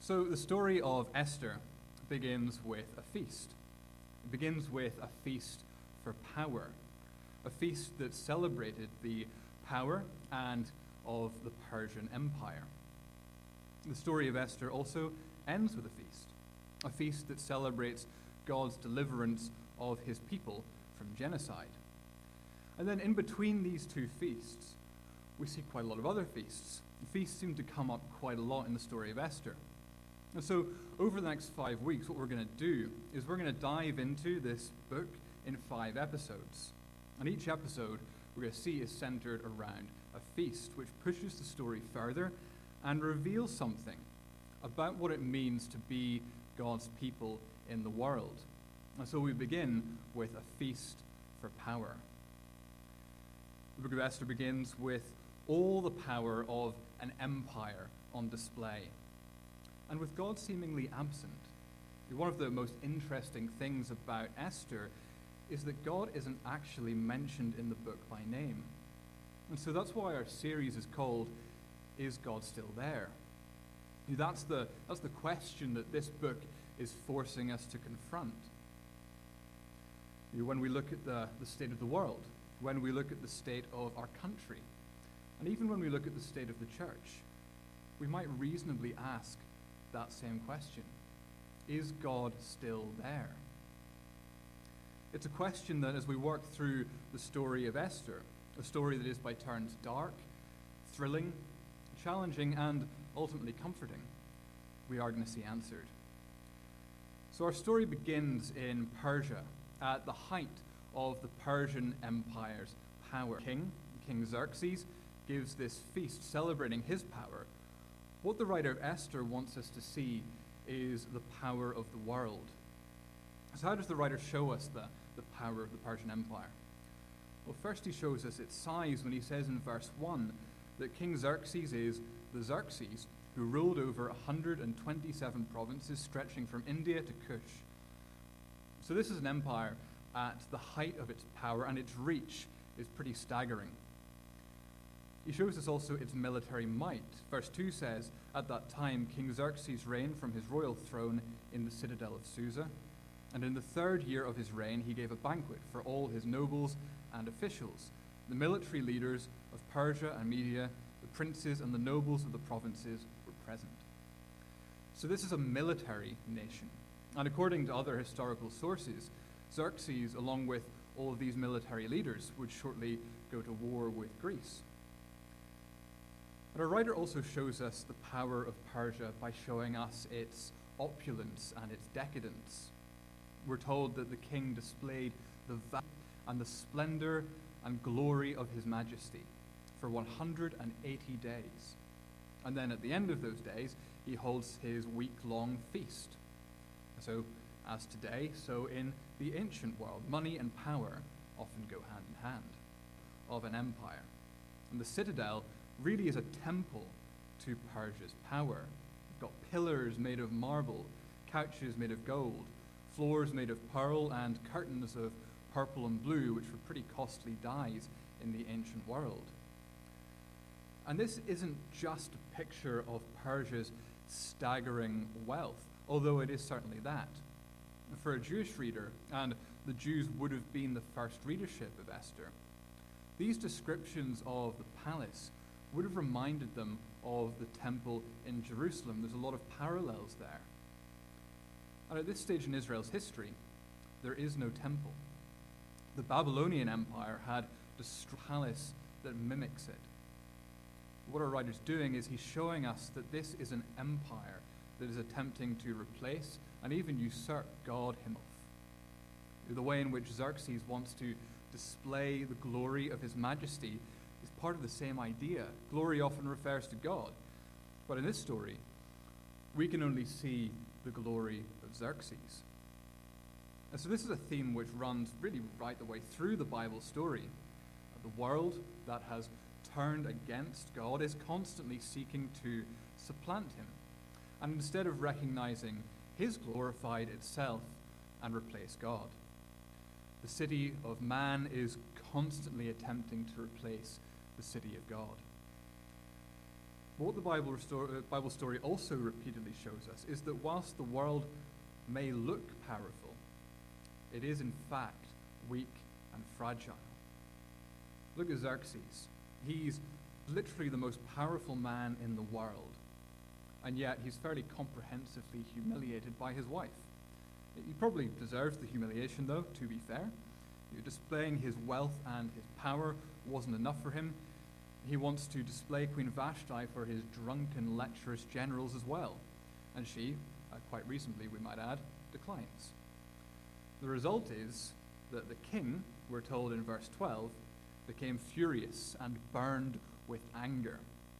So the story of Esther begins with a feast. It begins with a feast for power, a feast that celebrated the power and of the Persian Empire. The story of Esther also ends with a feast that celebrates God's deliverance of his people from genocide. And then in between these two feasts, we see quite a lot of other feasts. The feasts seem to come up quite a lot in the story of Esther. And so over the next 5 weeks, what we're going to do is we're going to dive into this book in 5 episodes. And each episode we're going to see is centered around a feast, which pushes the story further and reveals something about what it means to be God's people in the world. And so we begin with a feast for power. The book of Esther begins with all the power of an empire on display, and with God seemingly absent. One of the most interesting things about Esther is that God isn't actually mentioned in the book by name. And so that's why our series is called, Is God Still There? That's the question that this book is forcing us to confront. When we look at the state of the world, when we look at the state of our country, and even when we look at the state of the church, we might reasonably ask that same question. Is God still there? It's a question that, as we work through the story of Esther, a story that is by turns dark, thrilling, challenging, and ultimately comforting, we are going to see answered. So our story begins in Persia, at the height of the Persian Empire's power. King Xerxes gives this feast celebrating his power. What the writer of Esther wants us to see is the power of the world. So how does the writer show us the power of the Persian Empire? Well, first he shows us its size when he says in verse 1 that King Xerxes is the Xerxes who ruled over 127 provinces stretching from India to Kush. So this is an empire at the height of its power, and its reach is pretty staggering. He shows us also its military might. Verse 2 says, at that time King Xerxes reigned from his royal throne in the citadel of Susa, and in the 3rd year of his reign he gave a banquet for all his nobles and officials, the military leaders of Persia and Media, the princes and the nobles of the provinces were present. So this is a military nation, and according to other historical sources, Xerxes, along with all of these military leaders, would shortly go to war with Greece. But our writer also shows us the power of Persia by showing us its opulence and its decadence. We're told that the king displayed the value and the splendor and glory of his majesty for 180 days. And then at the end of those days, he holds his week-long feast. So, as today, so in the ancient world, money and power often go hand in hand of an empire. And the citadel really is a temple to Persia's power. You've got pillars made of marble, couches made of gold, floors made of pearl, and curtains of purple and blue, which were pretty costly dyes in the ancient world. And this isn't just a picture of Persia's staggering wealth, although it is certainly that. For a Jewish reader, and the Jews would have been the first readership of Esther, these descriptions of the palace would have reminded them of the temple in Jerusalem. There's a lot of parallels there. And at this stage in Israel's history, there is no temple. The Babylonian Empire had a palace that mimics it. What our writer's doing is he's showing us that this is an empire that is attempting to replace and even usurp God himself. The way in which Xerxes wants to display the glory of his majesty is part of the same idea. Glory often refers to God, but in this story, we can only see the glory of Xerxes. And so this is a theme which runs really right the way through the Bible story. The world that has turned against God is constantly seeking to supplant him, and instead of recognizing his glorified itself and replace God. The city of man is constantly attempting to replace the city of God. But what the Bible story also repeatedly shows us is that whilst the world may look powerful, it is in fact weak and fragile. Look at Xerxes. He's literally the most powerful man in the world, and yet he's fairly comprehensively humiliated by his wife. He probably deserves the humiliation, though, to be fair. Displaying his wealth and his power wasn't enough for him. He wants to display Queen Vashti for his drunken, lecherous generals as well, and she, quite reasonably we might add, declines. The result is that the king, we're told in verse 12, became furious and burned with anger.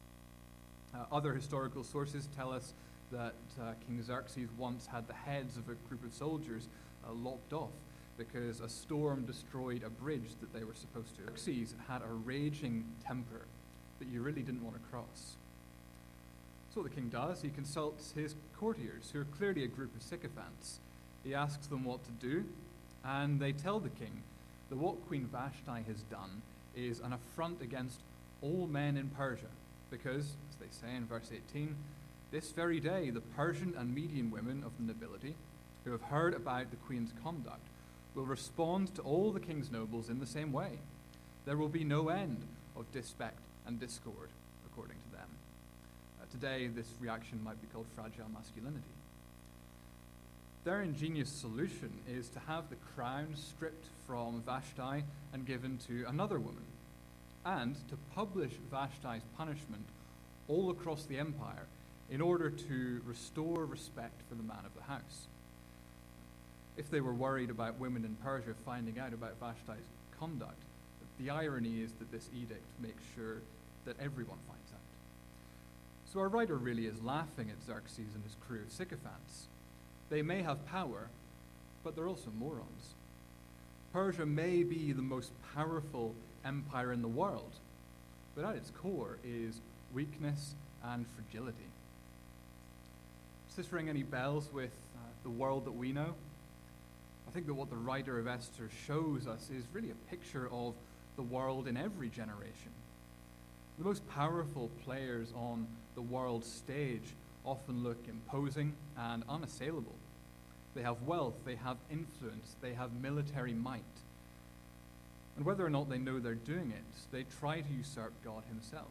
Other historical sources tell us that King Xerxes once had the heads of a group of soldiers lopped off because a storm destroyed a bridge that they were supposed to. Xerxes had a raging temper that you really didn't want to cross. So what the king does, he consults his courtiers, who are clearly a group of sycophants. He asks them what to do, and they tell the king that what Queen Vashti has done is an affront against all men in Persia, because, as they say in verse 18, this very day the Persian and Median women of the nobility, who have heard about the queen's conduct, will respond to all the king's nobles in the same way. There will be no end of disrespect and discord, according to them. Today, this reaction might be called fragile masculinity. Their ingenious solution is to have the crown stripped from Vashti and given to another woman, and to publish Vashti's punishment all across the empire in order to restore respect for the man of the house. If they were worried about women in Persia finding out about Vashti's conduct, the irony is that this edict makes sure that everyone finds out. So our writer really is laughing at Xerxes and his crew of sycophants. They may have power, but they're also morons. Persia may be the most powerful empire in the world, but at its core is weakness and fragility. Does this ring any bells with the world that we know? I think that what the writer of Esther shows us is really a picture of the world in every generation. The most powerful players on the world stage often look imposing and unassailable. They have wealth, they have influence, they have military might. And whether or not they know they're doing it, they try to usurp God himself.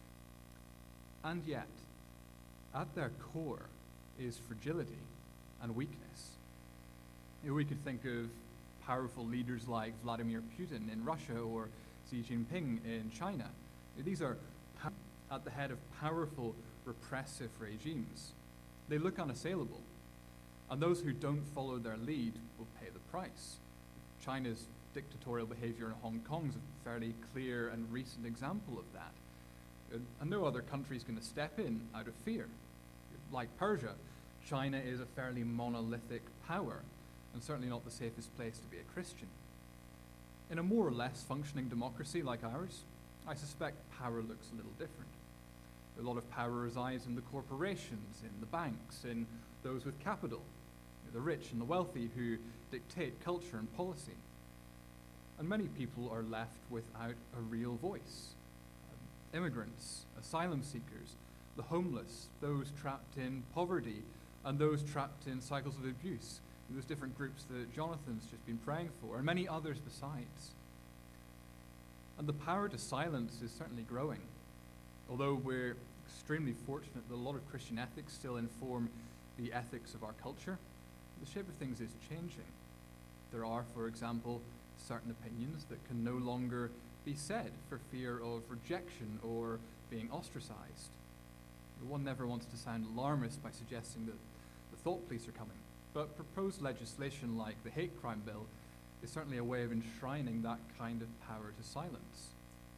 And yet, at their core is fragility and weakness. We could think of powerful leaders like Vladimir Putin in Russia or Xi Jinping in China. These are at the head of powerful, repressive regimes. They look unassailable, and those who don't follow their lead will pay the price. China's dictatorial behavior in Hong Kong is a fairly clear and recent example of that. And no other country is going to step in out of fear. Like Persia, China is a fairly monolithic power, and certainly not the safest place to be a Christian. In a more or less functioning democracy like ours, I suspect power looks a little different. A lot of power resides in the corporations, in the banks, in those with capital, the rich and the wealthy who dictate culture and policy. And many people are left without a real voice. Immigrants, asylum seekers, the homeless, those trapped in poverty, and those trapped in cycles of abuse. Those different groups that Jonathan's just been praying for, and many others besides. And the power to silence is certainly growing. Although we're extremely fortunate that a lot of Christian ethics still inform the ethics of our culture, the shape of things is changing. There are, for example, certain opinions that can no longer be said for fear of rejection or being ostracized. One never wants to sound alarmist by suggesting that the thought police are coming, but proposed legislation like the hate crime bill is certainly a way of enshrining that kind of power to silence.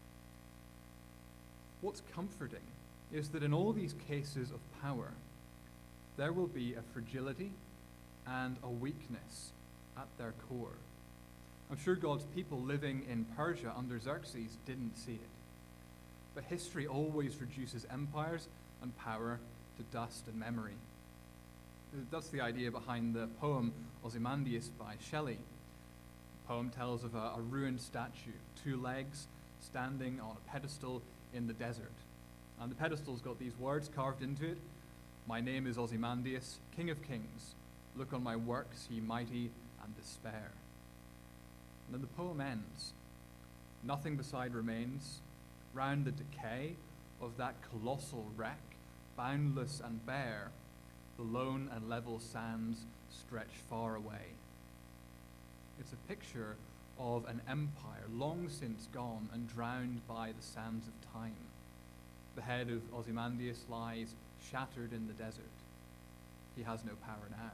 What's comforting is that in all these cases of power, there will be a fragility and a weakness at their core. I'm sure God's people living in Persia under Xerxes didn't see it. But history always reduces empires and power to dust and memory. That's the idea behind the poem Ozymandias by Shelley. The poem tells of a ruined statue, 2 legs, standing on a pedestal in the desert. And the pedestal's got these words carved into it: "My name is Ozymandias, King of Kings. Look on my works, ye mighty, and despair." And then the poem ends. Nothing beside remains. Round the decay of that colossal wreck, boundless and bare, the lone and level sands stretch far away. It's a picture of an empire long since gone and drowned by the sands of time. The head of Ozymandias lies shattered in the desert. He has no power now.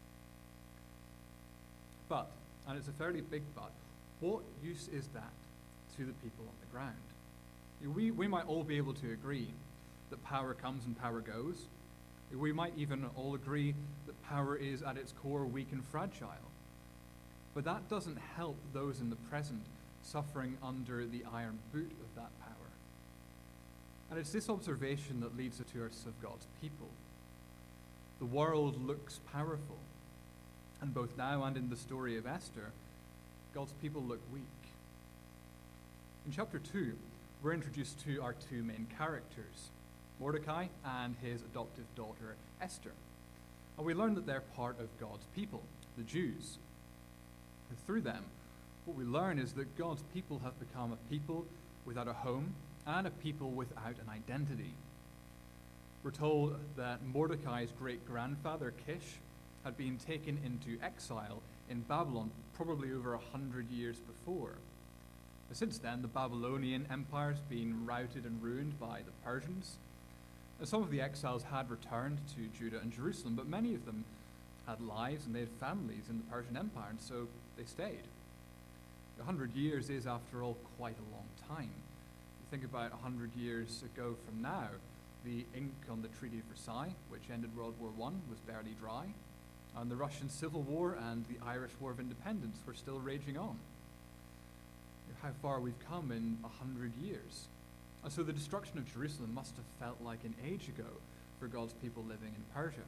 But, and it's a fairly big but, what use is that to the people on the ground? We might all be able to agree that power comes and power goes. We might even all agree that power is at its core weak and fragile. But that doesn't help those in the present suffering under the iron boot of that power. And it's this observation that leads us to us of God's people. The world looks powerful. And both now and in the story of Esther, God's people look weak. In chapter 2, we're introduced to our two main characters, Mordecai and his adoptive daughter, Esther. And we learn that they're part of God's people, the Jews. And through them, what we learn is that God's people have become a people without a home and a people without an identity. We're told that Mordecai's great-grandfather, Kish, had been taken into exile in Babylon probably over 100 years before. Since then, the Babylonian Empire has been routed and ruined by the Persians. And some of the exiles had returned to Judah and Jerusalem, but many of them had lives and they had families in the Persian Empire, and so they stayed. 100 years is, after all, quite a long time. You think about 100 years ago from now, the ink on the Treaty of Versailles, which ended World War I, was barely dry, and the Russian Civil War and the Irish War of Independence were still raging on. How far we've come in 100 years. And so the destruction of Jerusalem must have felt like an age ago for God's people living in Persia.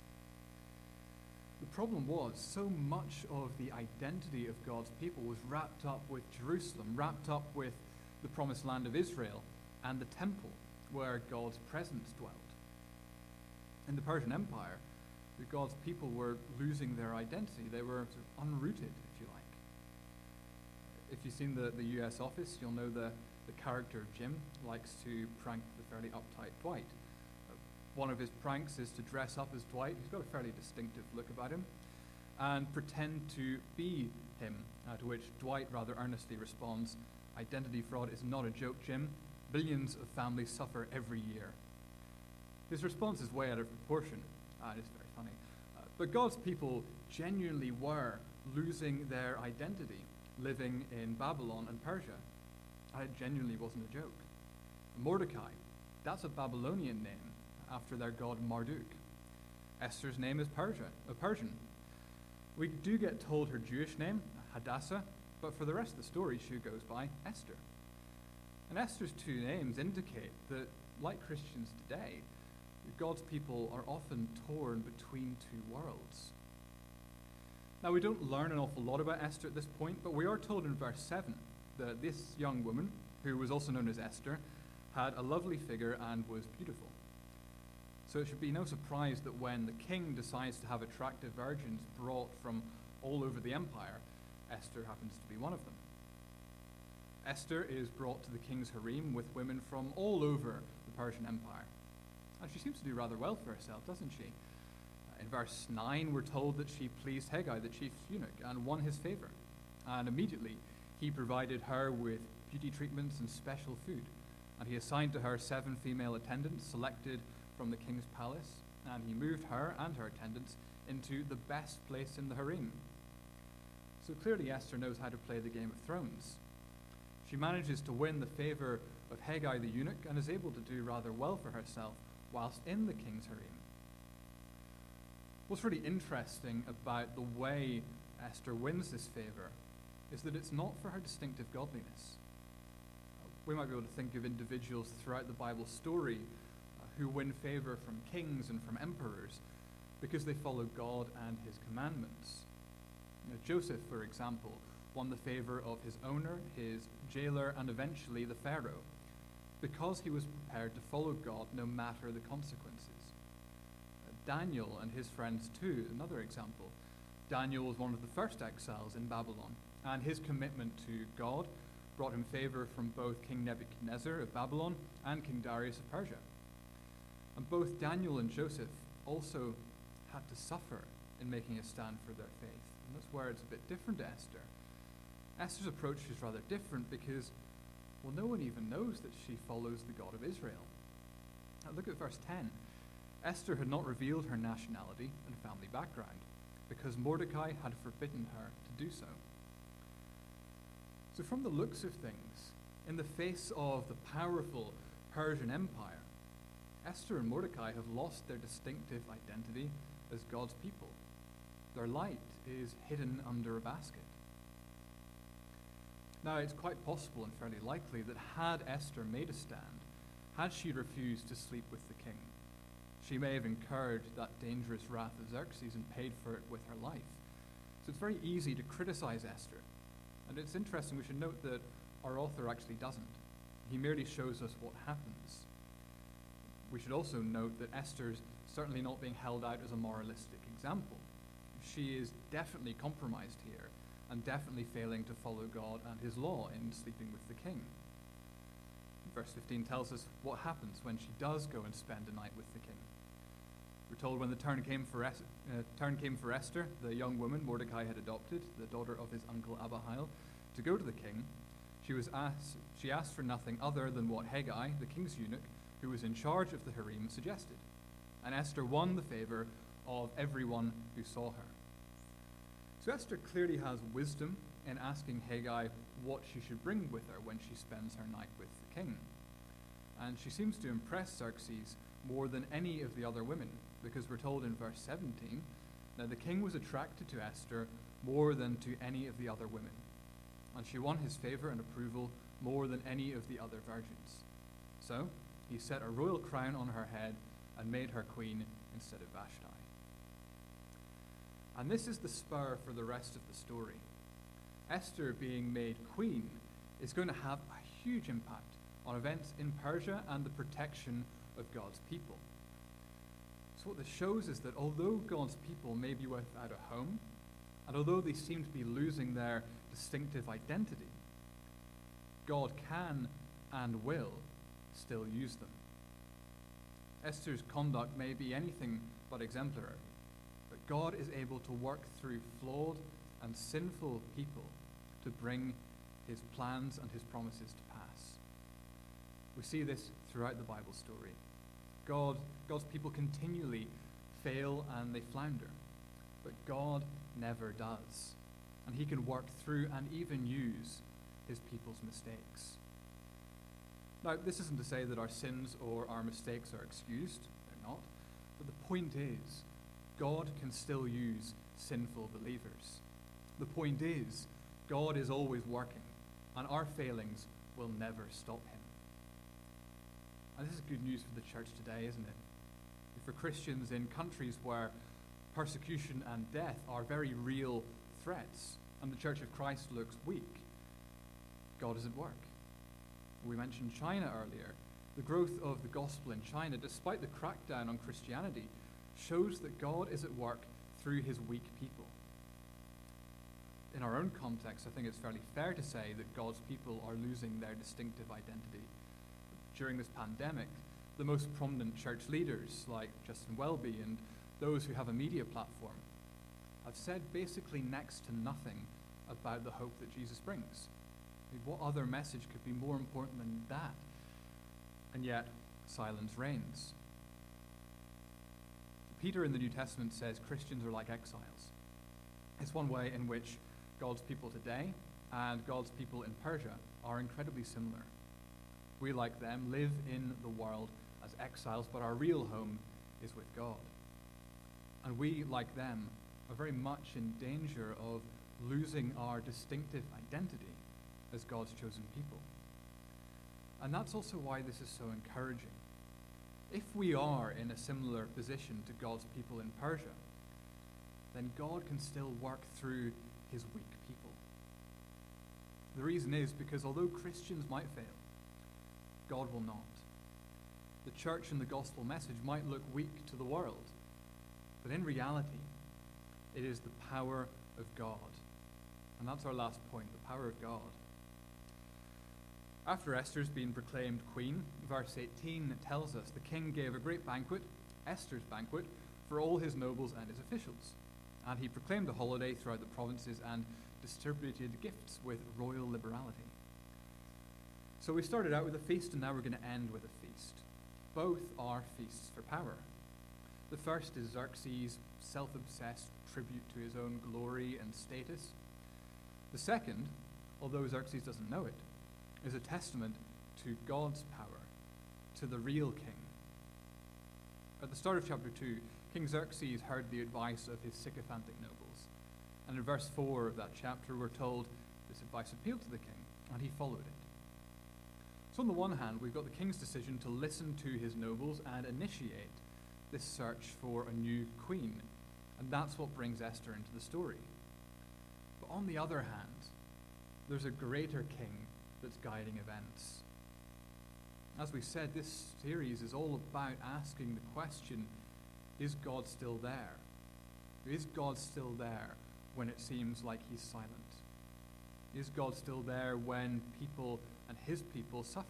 The problem was, so much of the identity of God's people was wrapped up with Jerusalem, wrapped up with the promised land of Israel and the temple where God's presence dwelt. In the Persian Empire, God's people were losing their identity. They were sort of unrooted, if you like. If you've seen the US Office, you'll know the character of Jim likes to prank the fairly uptight Dwight. One of his pranks is to dress up as Dwight. He's got a fairly distinctive look about him, and pretend to be him, to which Dwight rather earnestly responds, "Identity fraud is not a joke, Jim. Billions of families suffer every year." His response is way out of proportion. It's very funny. But God's people genuinely were losing their identity, living in Babylon and Persia. And it genuinely wasn't a joke. Mordecai, that's a Babylonian name after their god Marduk. Esther's name is Persian. We do get told her Jewish name, Hadassah, but for the rest of the story she goes by Esther. And Esther's two names indicate that, like Christians today, God's people are often torn between two worlds. Now, we don't learn an awful lot about Esther at this point, but we are told in verse 7 that this young woman, who was also known as Esther, had a lovely figure and was beautiful. So it should be no surprise that when the king decides to have attractive virgins brought from all over the empire, Esther happens to be one of them. Esther is brought to the king's harem with women from all over the Persian Empire. And she seems to do rather well for herself, doesn't she? In verse 9, we're told that she pleased Hegai, the chief eunuch, and won his favor. And immediately, he provided her with beauty treatments and special food. And he assigned to her 7 female attendants selected from the king's palace. And he moved her and her attendants into the best place in the harem. So clearly, Esther knows how to play the Game of Thrones. She manages to win the favor of Hegai the eunuch and is able to do rather well for herself whilst in the king's harem. What's really interesting about the way Esther wins this favor is that it's not for her distinctive godliness. We might be able to think of individuals throughout the Bible story who win favor from kings and from emperors because they follow God and his commandments. Joseph, for example, won the favor of his owner, his jailer, and eventually the Pharaoh. because he was prepared to follow God no matter the consequences. Daniel and his friends too, another example. Daniel was one of the first exiles in Babylon, and his commitment to God brought him favor from both King Nebuchadnezzar of Babylon and King Darius of Persia. And both Daniel and Joseph also had to suffer in making a stand for their faith. And that's where it's a bit different to Esther. Esther's approach is rather different because, well, no one even knows that she follows the God of Israel. Now look at verse 10. Esther had not revealed her nationality and family background because Mordecai had forbidden her to do so. So from the looks of things, in the face of the powerful Persian Empire, Esther and Mordecai have lost their distinctive identity as God's people. Their light is hidden under a basket. Now, it's quite possible and fairly likely that had Esther made a stand, had she refused to sleep with the king, she may have incurred that dangerous wrath of Xerxes and paid for it with her life. So it's very easy to criticize Esther. And it's interesting, we should note that our author actually doesn't. He merely shows us what happens. We should also note that Esther's certainly not being held out as a moralistic example. She is definitely compromised here and definitely failing to follow God and his law in sleeping with the king. Verse 15 tells us what happens when she does go and spend a night with the king. We're told when the turn came for Esther, the young woman Mordecai had adopted, the daughter of his uncle Abihail, to go to the king, she asked for nothing other than what Hegai, the king's eunuch, who was in charge of the harem, suggested. And Esther won the favor of everyone who saw her. So Esther clearly has wisdom in asking Hegai what she should bring with her when she spends her night with the king. And she seems to impress Xerxes more than any of the other women, because we're told in verse 17, now the king was attracted to Esther more than to any of the other women, and she won his favor and approval more than any of the other virgins. So he set a royal crown on her head and made her queen instead of Vashti. And this is the spur for the rest of the story. Esther being made queen is going to have a huge impact on events in Persia and the protection of God's people. So what this shows is that although God's people may be without a home, and although they seem to be losing their distinctive identity, God can and will still use them. Esther's conduct may be anything but exemplary, but God is able to work through flawed and sinful people to bring his plans and his promises to pass. We see this throughout the Bible story. God's people continually fail and they flounder, but God never does. And he can work through and even use his people's mistakes. Now, this isn't to say that our sins or our mistakes are excused. They're not. But the point is, God can still use sinful believers. The point is, God is always working, and our failings will never stop him. And this is good news for the church today, isn't it? For Christians in countries where persecution and death are very real threats, and the Church of Christ looks weak, God is at work. We mentioned China earlier. The growth of the gospel in China, despite the crackdown on Christianity, shows that God is at work through his weak people. In our own context, I think it's fairly fair to say that God's people are losing their distinctive identity. During this pandemic, the most prominent church leaders like Justin Welby and those who have a media platform have said basically next to nothing about the hope that Jesus brings. I mean, what other message could be more important than that? And yet, silence reigns. Peter in the New Testament says Christians are like exiles. It's one way in which God's people today and God's people in Persia are incredibly similar. We, like them, live in the world as exiles, but our real home is with God. And we, like them, are very much in danger of losing our distinctive identity as God's chosen people. And that's also why this is so encouraging. If we are in a similar position to God's people in Persia, then God can still work through his weak people. The reason is because although Christians might fail, God will not. The church and the gospel message might look weak to the world, but in reality, it is the power of God. And that's our last point, the power of God. After Esther's been proclaimed queen, verse 18 tells us the king gave a great banquet, Esther's banquet, for all his nobles and his officials. And he proclaimed a holiday throughout the provinces and distributed gifts with royal liberality. So we started out with a feast, and now we're going to end with a feast. Both are feasts for power. The first is Xerxes' self-obsessed tribute to his own glory and status. The second, although Xerxes doesn't know it, is a testament to God's power, to the real king. At the start of chapter 2, King Xerxes heard the advice of his sycophantic nobles. And in verse 4 of that chapter, we're told this advice appealed to the king, and he followed it. So on the one hand, we've got the king's decision to listen to his nobles and initiate this search for a new queen. And that's what brings Esther into the story. But on the other hand, there's a greater king that's guiding events. As we said, this series is all about asking the question, is God still there? Is God still there when it seems like he's silent? Is God still there when people and his people suffer?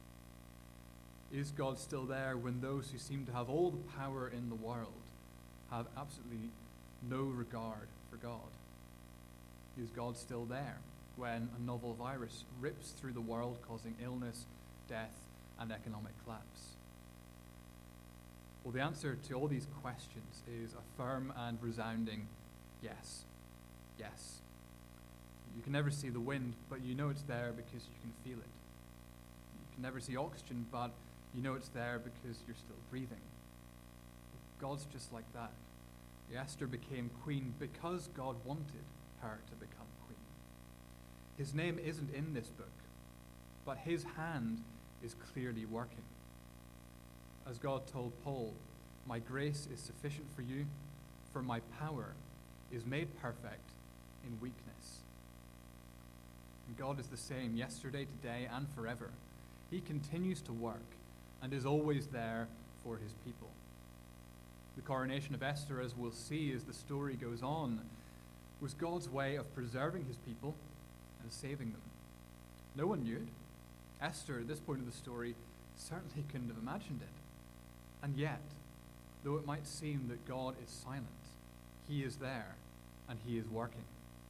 Is God still there when those who seem to have all the power in the world have absolutely no regard for God? Is God still there when a novel virus rips through the world, causing illness, death, and economic collapse? Well, the answer to all these questions is a firm and resounding yes. Yes. You can never see the wind, but you know it's there because you can feel it. You can never see oxygen, but you know it's there because you're still breathing. God's just like that. Esther became queen because God wanted her to become queen. His name isn't in this book, but his hand is clearly working. As God told Paul, "My grace is sufficient for you, for my power is made perfect in weakness." And God is the same yesterday, today, and forever. He continues to work and is always there for his people. The coronation of Esther, as we'll see as the story goes on, was God's way of preserving his people and saving them. No one knew it. Esther, at this point of the story, certainly couldn't have imagined it. And yet, though it might seem that God is silent, he is there and he is working.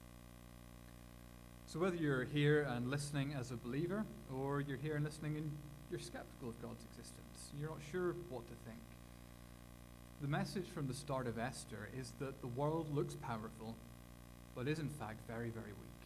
So whether you're here and listening as a believer, or you're here and listening and you're skeptical of God's existence, you're not sure what to think, the message from the start of Esther is that the world looks powerful, but is in fact very, very weak.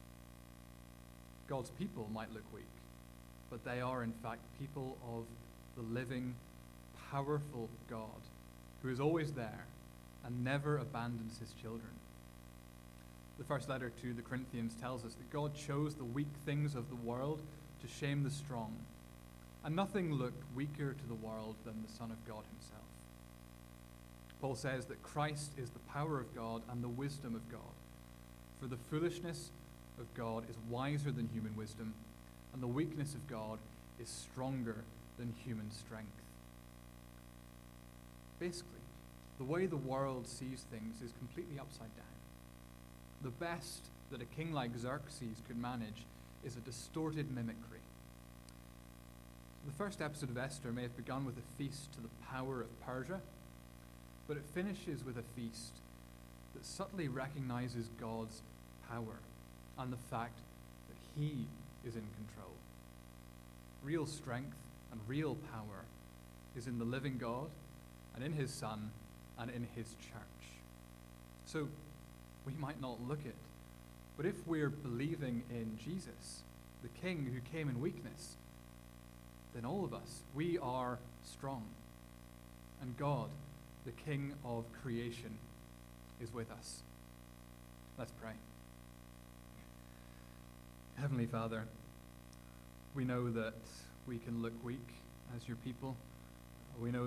God's people might look weak, but they are in fact people of the living, powerful God, who is always there and never abandons his children. The first letter to the Corinthians tells us that God chose the weak things of the world to shame the strong, and nothing looked weaker to the world than the Son of God himself. Paul says that Christ is the power of God and the wisdom of God. For the foolishness of God is wiser than human wisdom, and the weakness of God is stronger than human strength. Basically, the way the world sees things is completely upside down. The best that a king like Xerxes could manage is a distorted mimicry. The first episode of Esther may have begun with a feast to the power of Persia, but it finishes with a feast that subtly recognizes God's power and the fact that he is in control. Real strength and real power is in the living God and in his Son and in his church. So we might not look it, but if we're believing in Jesus, the King who came in weakness, then all of us, we are strong. And God, the King of creation, is with us. Let's pray. Heavenly Father, we know that we can look weak as your people. We know